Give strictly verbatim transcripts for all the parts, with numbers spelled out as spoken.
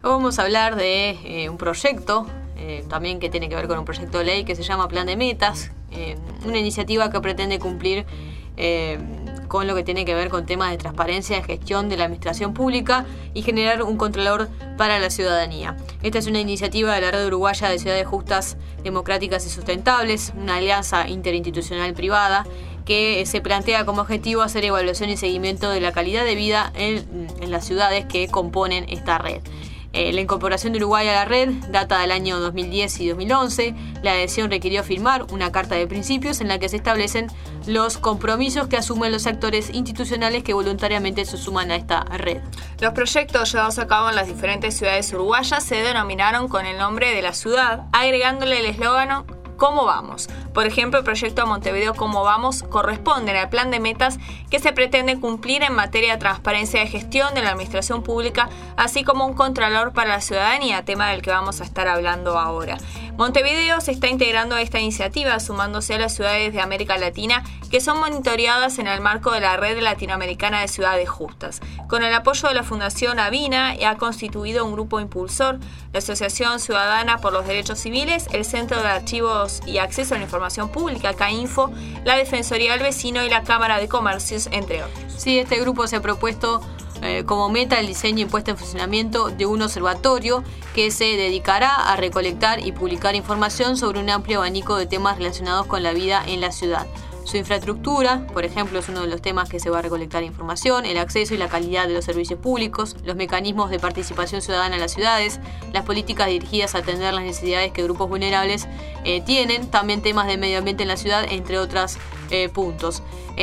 Hoy vamos a hablar de eh, un proyecto, eh, también que tiene que ver con un proyecto de ley que se llama Plan de Metas, eh, una iniciativa que pretende cumplir eh, con lo que tiene que ver con temas de transparencia, de gestión de la administración pública y generar un contralor para la ciudadanía. Esta es una iniciativa de la Red Uruguaya de Ciudades Justas, Democráticas y Sustentables, una alianza interinstitucional privada que se plantea como objetivo hacer evaluación y seguimiento de la calidad de vida en, en las ciudades que componen esta red. Eh, la incorporación de Uruguay a la red data del año dos mil diez y dos mil once. La adhesión requirió firmar una carta de principios en la que se establecen los compromisos que asumen los actores institucionales que voluntariamente se suman a esta red. Los proyectos llevados a cabo en las diferentes ciudades uruguayas se denominaron con el nombre de la ciudad, agregándole el eslogan ¿Cómo vamos? Por ejemplo, el proyecto Montevideo ¿Cómo vamos? Corresponde al plan de metas que se pretende cumplir en materia de transparencia de gestión de la administración pública, así como un contralor para la ciudadanía, tema del que vamos a estar hablando ahora. Montevideo se está integrando a esta iniciativa, sumándose a las ciudades de América Latina que son monitoreadas en el marco de la Red Latinoamericana de Ciudades Justas. Con el apoyo de la Fundación Avina, ha constituido un grupo impulsor, la Asociación Ciudadana por los Derechos Civiles, el Centro de Archivos y Acceso a la Información Pública, CAINFO, la Defensoría del Vecino y la Cámara de Comercios, entre otros. Sí, este grupo se ha propuesto eh, como meta el diseño y puesta en funcionamiento de un observatorio que se dedicará a recolectar y publicar información sobre un amplio abanico de temas relacionados con la vida en la ciudad. Su infraestructura, por ejemplo, es uno de los temas que se va a recolectar información, el acceso y la calidad de los servicios públicos, los mecanismos de participación ciudadana en las ciudades, las políticas dirigidas a atender las necesidades que grupos vulnerables eh, tienen, también temas de medio ambiente en la ciudad, entre otros eh, puntos.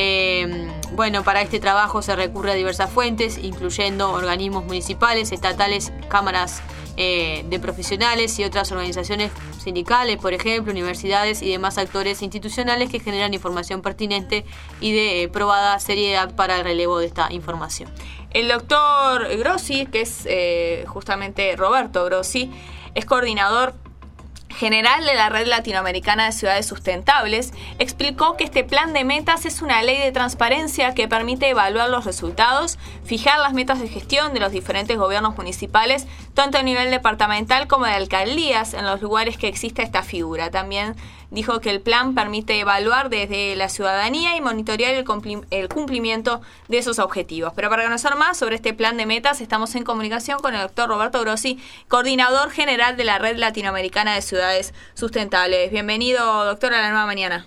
Eh, bueno, para este trabajo se recurre a diversas fuentes, incluyendo organismos municipales, estatales, cámaras eh, de profesionales y otras organizaciones sindicales, por ejemplo, universidades y demás actores institucionales que generan información pertinente y de eh, probada seriedad para el relevo de esta información. El doctor Grossi, que es eh, justamente Roberto Grossi, es coordinador general de la Red Latinoamericana de Ciudades Sustentables, explicó que este plan de metas es una ley de transparencia que permite evaluar los resultados, fijar las metas de gestión de los diferentes gobiernos municipales, tanto a nivel departamental como de alcaldías, en los lugares que exista esta figura. También dijo que el plan permite evaluar desde la ciudadanía y monitorear el, cumpli- el cumplimiento de esos objetivos. Pero para conocer más sobre este plan de metas, estamos en comunicación con el doctor Roberto Grossi, coordinador general de la Red Latinoamericana de Ciudades Sustentables. Bienvenido, doctor, a la nueva mañana.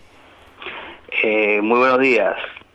Eh, muy buenos días.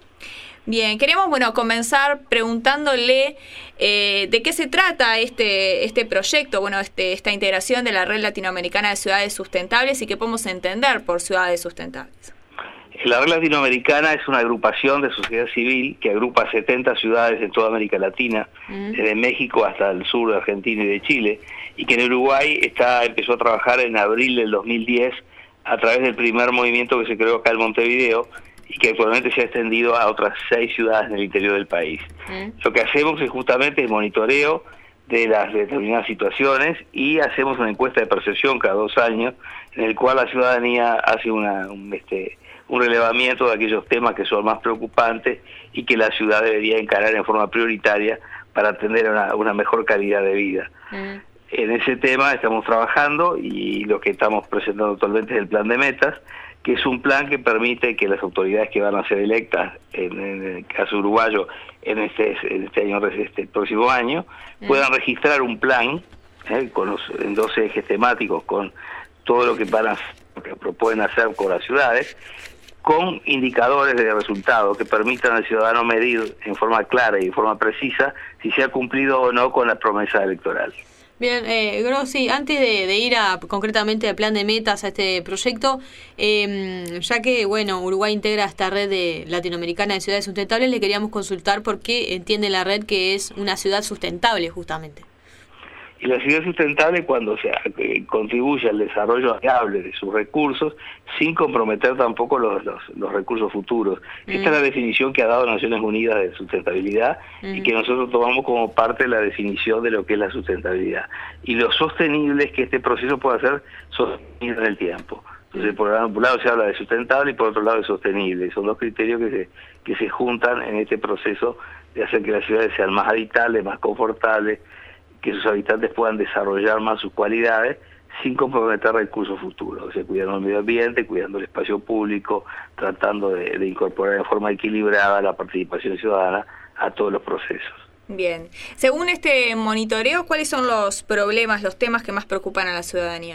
Bien, queremos bueno comenzar preguntándole eh, de qué se trata este este proyecto, bueno, este esta integración de la Red Latinoamericana de Ciudades Sustentables y qué podemos entender por ciudades sustentables. La Red Latinoamericana es una agrupación de sociedad civil que agrupa setenta ciudades en toda América Latina, mm. desde México hasta el sur de Argentina y de Chile, y que en Uruguay está empezó a trabajar en abril del dos mil diez a través del primer movimiento que se creó acá en Montevideo, y que actualmente se ha extendido a otras seis ciudades en el interior del país. ¿Mm? Lo que hacemos es justamente el monitoreo de las determinadas situaciones y hacemos una encuesta de percepción cada dos años en el cual la ciudadanía hace una, un, este, un relevamiento de aquellos temas que son más preocupantes y que la ciudad debería encarar en forma prioritaria para atender a una, una mejor calidad de vida. ¿Mm? En ese tema estamos trabajando y lo que estamos presentando actualmente es el plan de metas, que es un plan que permite que las autoridades que van a ser electas, en, en el caso uruguayo, en este, en este año, este próximo año, mm. puedan registrar un plan eh, con los, en dos ejes temáticos, con todo lo que van a lo que pueden hacer con las ciudades, con indicadores de resultado que permitan al ciudadano medir en forma clara y en forma precisa si se ha cumplido o no con la promesa electoral. Bien, eh, Grossi, antes de, de ir a, concretamente al plan de metas, a este proyecto, eh, ya que bueno Uruguay integra esta red de latinoamericana de ciudades sustentables, le queríamos consultar por qué entiende la red que es una ciudad sustentable, justamente. Y la ciudad sustentable cuando se eh, contribuye al desarrollo viable de sus recursos sin comprometer tampoco los, los, los recursos futuros. Mm. Esta es la definición que ha dado Naciones Unidas de sustentabilidad mm. y que nosotros tomamos como parte de la definición de lo que es la sustentabilidad. Y lo sostenible es que este proceso pueda ser sostenible en el tiempo. Entonces, por un lado se habla de sustentable y por otro lado de sostenible. Son dos criterios que se, que se juntan en este proceso de hacer que las ciudades sean más habitables, más confortables, que sus habitantes puedan desarrollar más sus cualidades sin comprometer recursos futuros, o sea, cuidando el medio ambiente, cuidando el espacio público, tratando de, de incorporar de forma equilibrada la participación ciudadana a todos los procesos. Bien. Según este monitoreo, ¿cuáles son los problemas, los temas que más preocupan a la ciudadanía?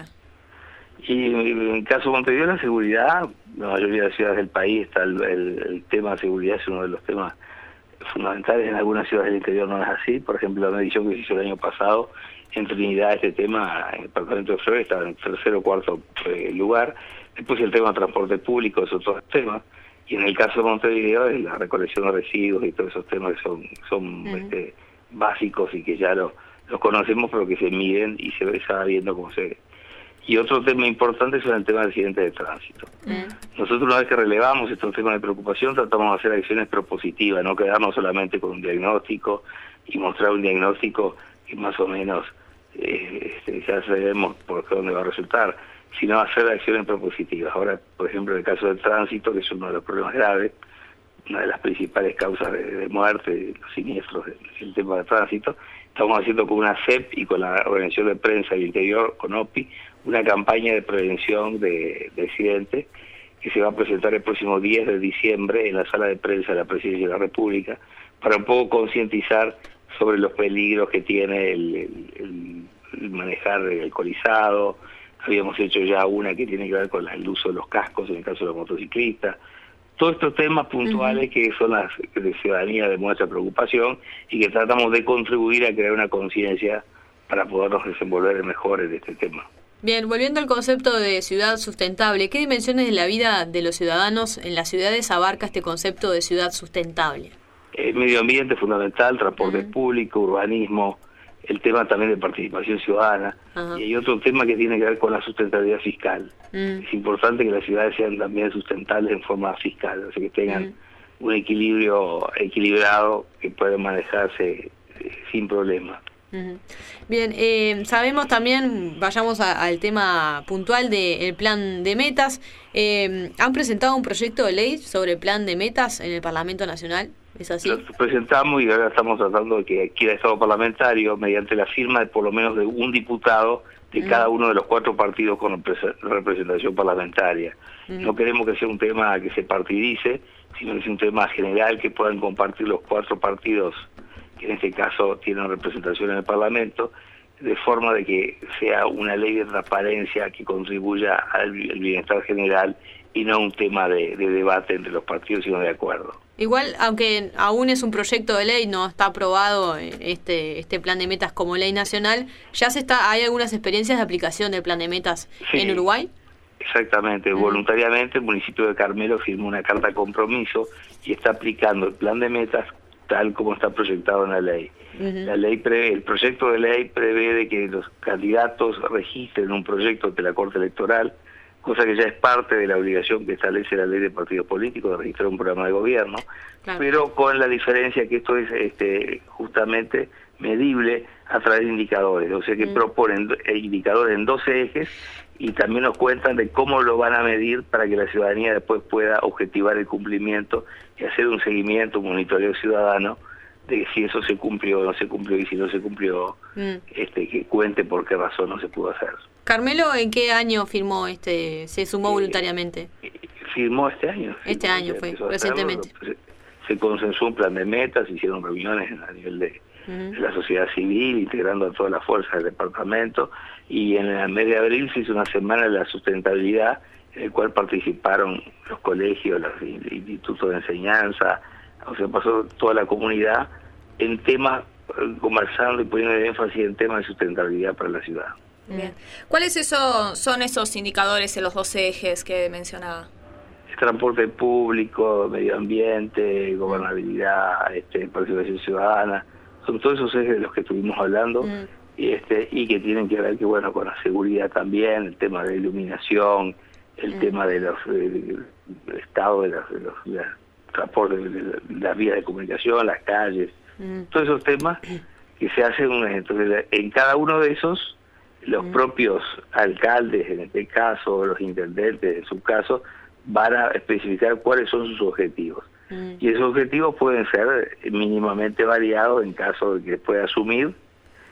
Y en el caso de Montevideo, la seguridad, la mayoría de las ciudades del país está el, el, el tema de seguridad es uno de los temas fundamentales. En algunas ciudades del interior no es así. Por ejemplo, la medición que se hizo el año pasado en Trinidad, este tema en el departamento de Flores estaba en tercer o cuarto eh, lugar. Después el tema de transporte público es otro tema. Y en el caso de Montevideo es la recolección de residuos y todos esos temas que son, son uh-huh. este, básicos y que ya los los conocemos, pero que se miden y se va viendo cómo se ve. Y otro tema importante es el tema de accidentes de tránsito. Mm. Nosotros, una vez que relevamos estos temas de preocupación, tratamos de hacer acciones propositivas, no quedarnos solamente con un diagnóstico y mostrar un diagnóstico que más o menos eh, este, ya sabemos por dónde va a resultar, sino hacer acciones propositivas. Ahora, por ejemplo, en el caso del tránsito, que es uno de los problemas graves, una de las principales causas de, de muerte, de los siniestros, el tema del tránsito, estamos haciendo con una C E P y con la Organización de Prensa del Interior, con O P I, una campaña de prevención de, de accidentes que se va a presentar el próximo diez de diciembre en la sala de prensa de la Presidencia de la República, para un poco concientizar sobre los peligros que tiene el, el, el, el manejar alcoholizado. Habíamos hecho ya una que tiene que ver con el uso de los cascos en el caso de los motociclistas. Todos estos temas puntuales uh-huh. que son las de ciudadanía de nuestra preocupación y que tratamos de contribuir a crear una conciencia para podernos desenvolver mejor en este tema. Bien, volviendo al concepto de ciudad sustentable, ¿qué dimensiones de la vida de los ciudadanos en las ciudades abarca este concepto de ciudad sustentable? El medio ambiente fundamental, transporte uh-huh. público, urbanismo, el tema también de participación ciudadana, uh-huh. y hay otro tema que tiene que ver con la sustentabilidad fiscal. Uh-huh. Es importante que las ciudades sean también sustentables en forma fiscal, o sea que tengan uh-huh. un equilibrio equilibrado que puedan manejarse eh, sin problema. Uh-huh. Bien, eh, sabemos también, vayamos a, al tema puntual del plan de metas, eh, ¿han presentado un proyecto de ley sobre el plan de metas en el Parlamento Nacional? ¿Es así? Lo presentamos y ahora estamos tratando de que aquí el Estado parlamentario, mediante la firma de por lo menos de un diputado de uh-huh. cada uno de los cuatro partidos con representación parlamentaria. Uh-huh. No queremos que sea un tema que se partidice, sino que sea un tema general que puedan compartir los cuatro partidos que en este caso tienen representación en el Parlamento, de forma de que sea una ley de transparencia que contribuya al bienestar general y no un tema de, de debate entre los partidos, sino de acuerdo. Igual, aunque aún es un proyecto de ley, no está aprobado este este plan de metas como ley nacional, ¿ya se está hay algunas experiencias de aplicación del plan de metas sí, en Uruguay? Exactamente, uh-huh. voluntariamente el municipio de Carmelo firmó una carta de compromiso y está aplicando el plan de metas tal como está proyectado en la ley. Uh-huh. La ley prevé, el proyecto de ley prevé de que los candidatos registren un proyecto ante la Corte Electoral, cosa que ya es parte de la obligación que establece la ley de partidos políticos de registrar un programa de gobierno, claro. pero con la diferencia que esto es este justamente medible a través de indicadores, o sea que uh-huh. proponen indicadores en doce ejes y también nos cuentan de cómo lo van a medir para que la ciudadanía después pueda objetivar el cumplimiento y hacer un seguimiento, un monitoreo ciudadano de si eso se cumplió o no se cumplió, y si no se cumplió, mm. este que cuente por qué razón no se pudo hacer. Carmelo, ¿en qué año firmó este, se sumó eh, voluntariamente? Eh, firmó este año. Este año fue, recientemente. Se, se consensó un plan de metas, se hicieron reuniones a nivel de, uh-huh. de la sociedad civil, integrando a todas las fuerzas del departamento, y en el mes de abril se hizo una semana de la sustentabilidad, en el cual participaron los colegios, los institutos de enseñanza, o sea, pasó toda la comunidad en temas, conversando y poniendo énfasis en temas de sustentabilidad para la ciudad. Bien. ¿Cuáles eso, son esos indicadores en los dos ejes que mencionaba? El transporte público, medio ambiente, gobernabilidad, este, participación ciudadana, son todos esos ejes de los que estuvimos hablando. Mm. y este y que tienen que ver que bueno con la seguridad también, el tema de iluminación, el mm. tema de los del de estado de los, de los de transportes, de, de las vías de comunicación, las calles, mm. todos esos temas que se hacen. Entonces, en cada uno de esos, los mm. propios alcaldes, en este caso, los intendentes, en su caso, van a especificar cuáles son sus objetivos. Mm. Y esos objetivos pueden ser mínimamente variados en caso de que pueda asumir,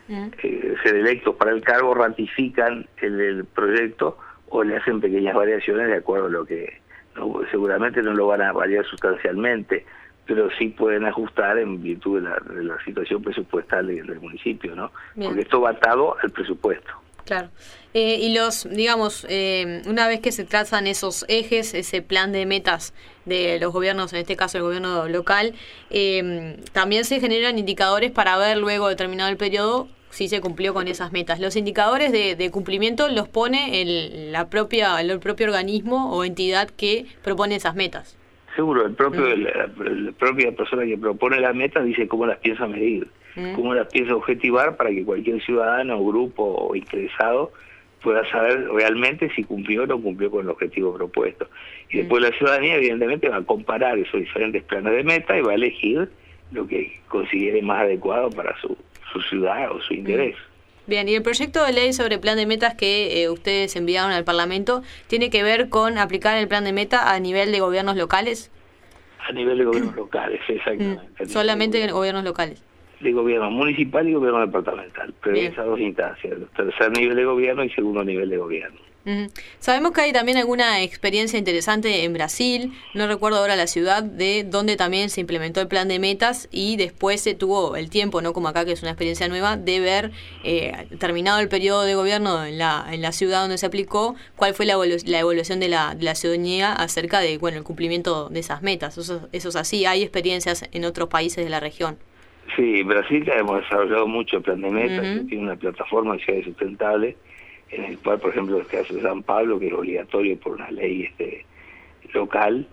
uh-huh. eh, ser electos para el cargo, ratifican el, el proyecto o le hacen pequeñas variaciones de acuerdo a lo que, no, seguramente no lo van a variar sustancialmente, pero sí pueden ajustar en virtud de la, de la situación presupuestal del, del municipio, ¿no? Bien. Porque esto va atado al presupuesto. Claro. Eh, y los, digamos, eh, una vez que se trazan esos ejes, ese plan de metas de los gobiernos, en este caso el gobierno local, eh, también se generan indicadores para ver luego de terminado el periodo si se cumplió con esas metas. Los indicadores de, de cumplimiento los pone el, la propia, el propio organismo o entidad que propone esas metas. Seguro, el propio, mm. la, la propia persona que propone las metas dice cómo las piensa medir. Cómo las piensa objetivar para que cualquier ciudadano, grupo o interesado pueda saber realmente si cumplió o no cumplió con el objetivo propuesto. Y después la ciudadanía evidentemente va a comparar esos diferentes planes de meta y va a elegir lo que considere más adecuado para su, su ciudad o su interés. Bien, y el proyecto de ley sobre plan de metas que eh, ustedes enviaron al Parlamento, ¿tiene que ver con aplicar el plan de meta a nivel de gobiernos locales? A nivel de gobiernos locales, exactamente. Solamente en gobiernos locales. De gobierno municipal y gobierno departamental, pero en esas dos instancias, tercer nivel de gobierno y segundo nivel de gobierno. Uh-huh. Sabemos que hay también alguna experiencia interesante en Brasil, no recuerdo ahora la ciudad, de donde también se implementó el plan de metas y después se tuvo el tiempo, no como acá que es una experiencia nueva, de ver, eh, terminado el periodo de gobierno en la en la ciudad donde se aplicó, cuál fue la, evolu- la evolución de la, de la ciudadanía acerca de bueno el cumplimiento de esas metas. Eso, eso es así, hay experiencias en otros países de la región. Sí, Brasil ya hemos desarrollado mucho el plan de metas, uh-huh. tiene una plataforma de ciudades sustentables, en el cual, por ejemplo, el caso de San Pablo, que es obligatorio por una ley este local,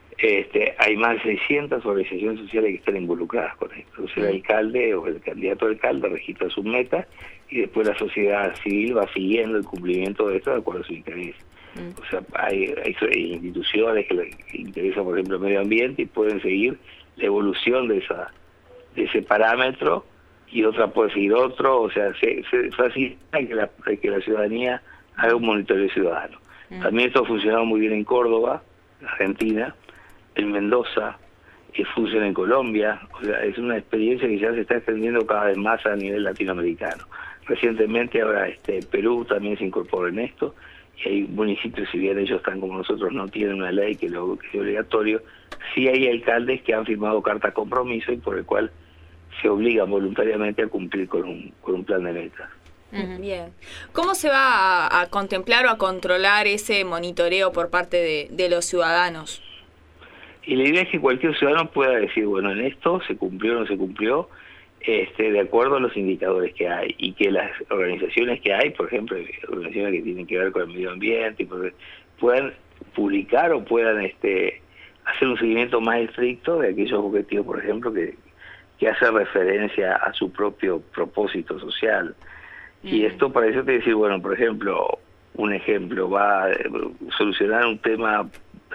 este hay más de seiscientas organizaciones sociales que están involucradas con esto. Entonces uh-huh. el alcalde o el candidato a alcalde registra sus metas y después la sociedad civil va siguiendo el cumplimiento de esto de acuerdo a su interés. Uh-huh. O sea, hay, hay, hay instituciones que les interesa, por ejemplo, el medio ambiente y pueden seguir la evolución de esa de ese parámetro y otra puede seguir otro, o sea, se, se facilita que la, que la ciudadanía haga un monitoreo ciudadano. Mm. También esto ha funcionado muy bien en Córdoba, Argentina, en Mendoza, que funciona en Colombia, o sea, es una experiencia que ya se está extendiendo cada vez más a nivel latinoamericano. Recientemente ahora este Perú también se incorporó en esto, y hay municipios, si bien ellos están como nosotros, no tienen una ley que lo que es obligatorio, sí hay alcaldes que han firmado carta compromiso y por el cual se obligan voluntariamente a cumplir con un, con un plan de metas. Uh-huh. Bien. ¿Cómo se va a, a contemplar o a controlar ese monitoreo por parte de, de los ciudadanos? Y la idea es que cualquier ciudadano pueda decir, bueno, en esto se cumplió o no se cumplió, este, de acuerdo a los indicadores que hay, y que las organizaciones que hay, por ejemplo, organizaciones que tienen que ver con el medio ambiente, y por, puedan publicar o puedan este hacer un seguimiento más estricto de aquellos objetivos, por ejemplo, que que hace referencia a su propio propósito social. Mm. Y esto para eso te decir, bueno, por ejemplo, un ejemplo, va a solucionar un tema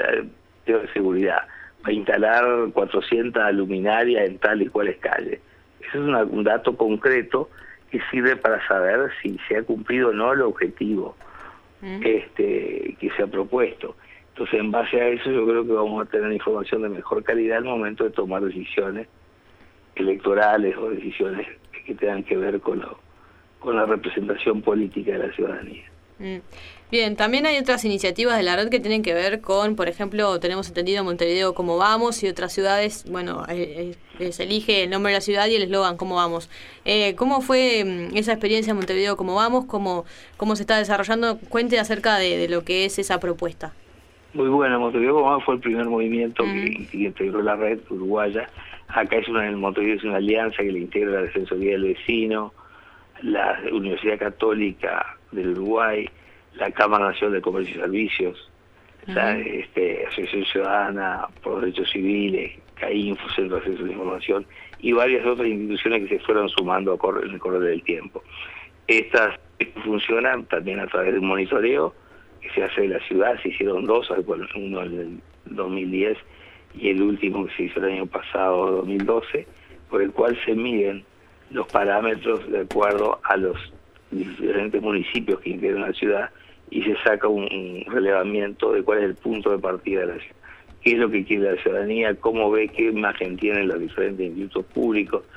de seguridad, va a instalar cuatrocientas luminarias en tal y cuales calles. Eso es una, un dato concreto que sirve para saber si se ha cumplido o no el objetivo mm. este que se ha propuesto. Entonces, en base a eso, yo creo que vamos a tener información de mejor calidad al momento de tomar decisiones electorales o decisiones que tengan que ver con, lo, con la representación política de la ciudadanía. Mm. Bien, también hay otras iniciativas de la red que tienen que ver con, por ejemplo, tenemos entendido Montevideo Cómo Vamos y otras ciudades, bueno, eh, eh, se elige el nombre de la ciudad y el eslogan Cómo Vamos. Eh, ¿Cómo fue esa experiencia en Montevideo Cómo Vamos? ¿Cómo, cómo se está desarrollando? Cuente acerca de, de lo que es esa propuesta. Muy bueno, Montevideo Cómo Vamos fue el primer movimiento uh-huh. que, que integró la red uruguaya. Acá es una, en Montevideo es una alianza que le integra la Defensoría del Vecino, la Universidad Católica del Uruguay, la Cámara Nacional de Comercio y Servicios, uh-huh. la este, Asociación Ciudadana por los Derechos Civiles, CAINFO, Centro de Acceso a la Información, y varias otras instituciones que se fueron sumando a correr, en el correr del tiempo. Estas funcionan también a través de un monitoreo que se hace de la ciudad, se hicieron dos, uno en el dos mil diez y el último que se hizo el año pasado, dos mil doce, por el cual se miden los parámetros de acuerdo a los diferentes municipios que integran la ciudad y se saca un, un relevamiento de cuál es el punto de partida de la ciudad, qué es lo que quiere la ciudadanía, cómo ve, qué imagen tienen los diferentes institutos públicos,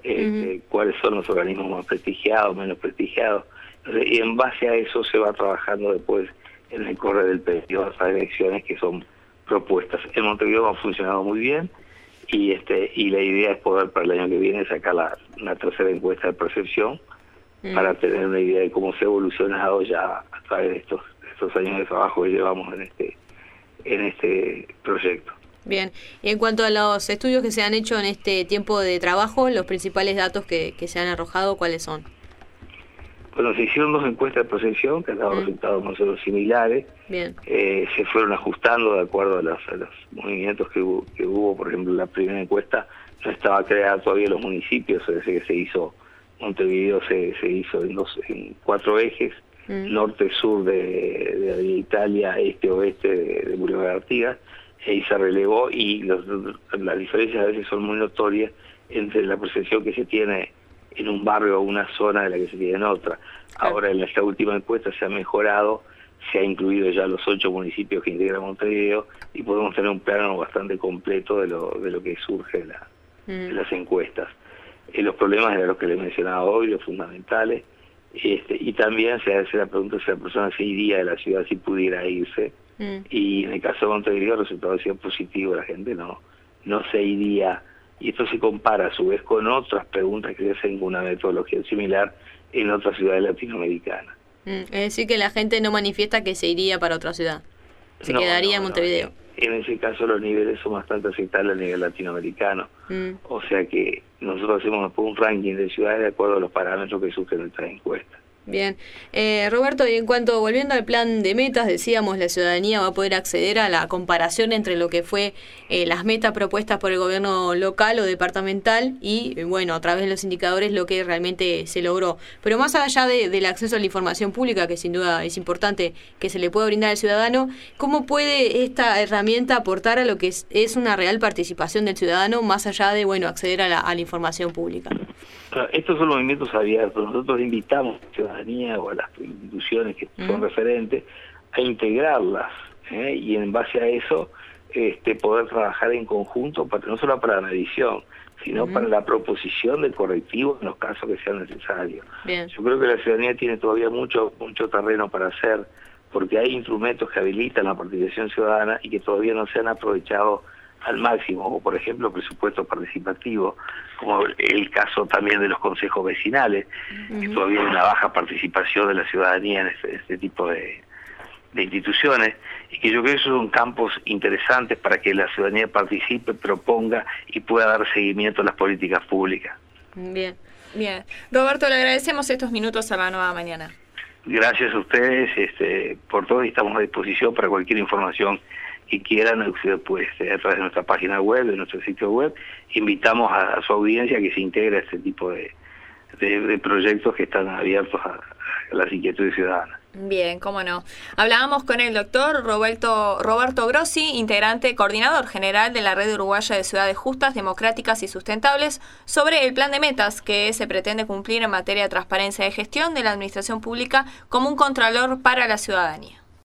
este, uh-huh. cuáles son los organismos más prestigiados, menos prestigiados, y en base a eso se va trabajando después en el correr del periodo de esas elecciones que son propuestas. En Montevideo ha funcionado muy bien, y este y la idea es poder para el año que viene sacar la, una tercera encuesta de percepción uh-huh. para tener una idea de cómo se ha evolucionado ya a través de estos, estos años de trabajo que llevamos en este en este proyecto. Bien, y en cuanto a los estudios que se han hecho en este tiempo de trabajo, los principales datos que, que se han arrojado, ¿cuáles son? Bueno, se hicieron dos encuestas de percepción que han dado mm. resultados más o menos similares. Bien. Eh, se fueron ajustando de acuerdo a los, a los movimientos que hubo, que hubo. Por ejemplo, la primera encuesta no estaba creada todavía los municipios, desde que se hizo Montevideo se, se hizo en, dos, en cuatro ejes, mm. norte-sur de, de, de Italia, este-oeste de, de Boulevard Artigas, y ahí se relevó, y los, las diferencias a veces son muy notorias entre la percepción que se tiene en un barrio o una zona de la que se tiene en otra. Claro. Ahora en esta última encuesta se ha mejorado, se ha incluido ya los ocho municipios que integran Montevideo, y podemos tener un plano bastante completo de lo, de lo que surge de, la, mm. de las encuestas. Eh, los problemas eran los que les mencionaba hoy, los fundamentales, este, y también se hace la pregunta si la persona se iría de la ciudad si pudiera irse, mm. y en el caso de Montevideo el resultado decía positivo, la gente no, no se iría. Y esto se compara a su vez con otras preguntas que se hacen con una metodología similar en otras ciudades latinoamericanas. Mm, es decir, que la gente no manifiesta que se iría para otra ciudad, se no, quedaría no, en Montevideo. No. En ese caso los niveles son bastante aceptables a nivel latinoamericano. Mm. O sea que nosotros hacemos después un ranking de ciudades de acuerdo a los parámetros que surgen en nuestras encuestas. Bien. Eh, Roberto, y en cuanto, volviendo al plan de metas, decíamos, la ciudadanía va a poder acceder a la comparación entre lo que fue eh, las metas propuestas por el gobierno local o departamental y, bueno, a través de los indicadores lo que realmente se logró. Pero más allá de, del acceso a la información pública, que sin duda es importante que se le pueda brindar al ciudadano, ¿cómo puede esta herramienta aportar a lo que es, es una real participación del ciudadano, más allá de, bueno, acceder a la, a la información pública? Estos son movimientos abiertos. Nosotros invitamos a la ciudadanía o a las instituciones que son uh-huh. referentes a integrarlas, ¿eh? y en base a eso este, poder trabajar en conjunto, para, no solo para la medición, sino uh-huh. para la proposición de correctivos en los casos que sean necesarios. Bien. Yo creo que la ciudadanía tiene todavía mucho mucho terreno para hacer, porque hay instrumentos que habilitan la participación ciudadana y que todavía no se han aprovechado al máximo, o por ejemplo presupuesto participativo, como el caso también de los consejos vecinales, uh-huh. que todavía hay una baja participación de la ciudadanía en este, este tipo de, de instituciones, y que yo creo que esos son campos interesantes para que la ciudadanía participe, proponga y pueda dar seguimiento a las políticas públicas. Bien, bien. Roberto, le agradecemos estos minutos a la Nueva Mañana. Gracias a ustedes este, por todo, y estamos a disposición para cualquier información que quieran, pues a través de nuestra página web, de nuestro sitio web. Invitamos a, a su audiencia que se integre a este tipo de, de, de proyectos que están abiertos a, a las inquietudes ciudadanas. Bien, cómo no. Hablábamos con el doctor Roberto, Roberto Grossi, integrante coordinador general de la Red Uruguaya de Ciudades Justas, Democráticas y Sustentables, sobre el plan de metas que se pretende cumplir en materia de transparencia de gestión de la administración pública como un contralor para la ciudadanía.